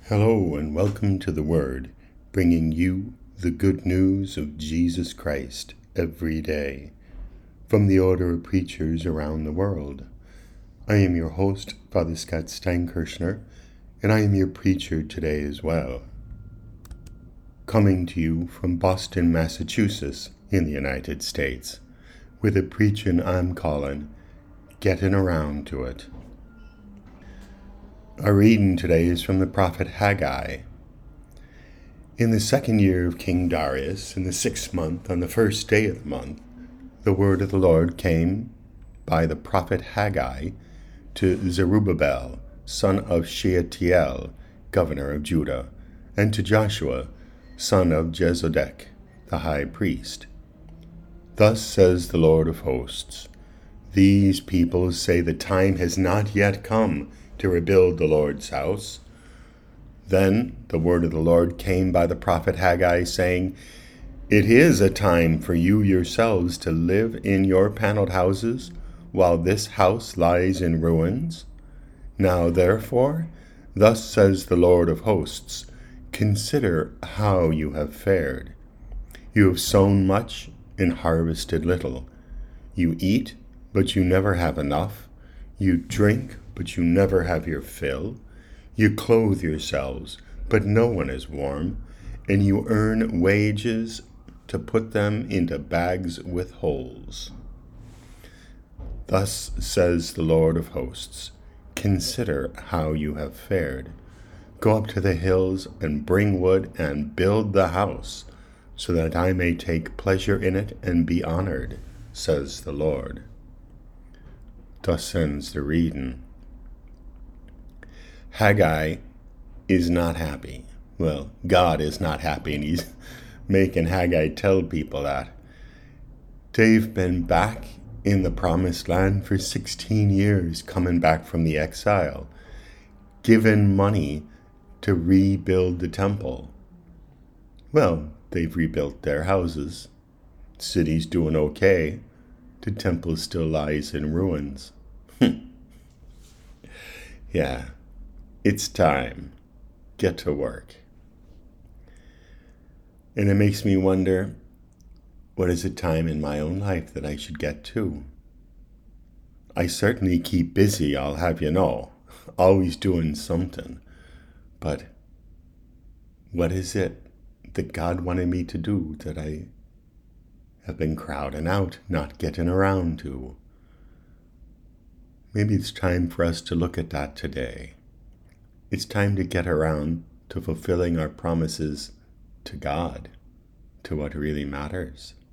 Hello and welcome to the Word, bringing you the good news of Jesus Christ every day from the Order of Preachers around the world. I am your host, Father Scott Steinkirchner, and I am your preacher today as well. Coming to you from Boston, Massachusetts in the United States, with a preaching I'm calling Getting Around to It. Our reading today is from the prophet Haggai. In the 2nd year of King Darius, in the 6th month, on the 1st day of the month, the word of the Lord came by the prophet Haggai to Zerubbabel, son of Shealtiel, governor of Judah, and to Joshua, son of Jehozadak, the high priest. Thus says the Lord of hosts, these people say the time has not yet come to rebuild the Lord's house. Then the word of the Lord came by the prophet Haggai, saying, it is a time for you yourselves to live in your paneled houses, while this house lies in ruins. Now therefore, thus says the Lord of hosts, consider how you have fared. You have sown much and harvested little. You eat, but you never have enough. You drink, but you never have your fill. You clothe yourselves, but no one is warm, and you earn wages to put them into bags with holes. Thus says the Lord of hosts, consider how you have fared. Go up to the hills and bring wood and build the house, so that I may take pleasure in it and be honored, says the Lord. Thus ends the reading. Haggai is not happy. Well, God is not happy, and he's making Haggai tell people that. They've been back in the promised land for 16 years, coming back from the exile, given money to rebuild the temple. Well, they've rebuilt their houses. City's doing okay. The temple still lies in ruins. Yeah, it's time. Get to work. And it makes me wonder, what is a time in my own life that I should get to? I certainly keep busy, I'll have you know, always doing something. But what is it that God wanted me to do that I have been crowding out, not getting around to? Maybe it's time for us to look at that today. It's time to get around to fulfilling our promises to God, to what really matters.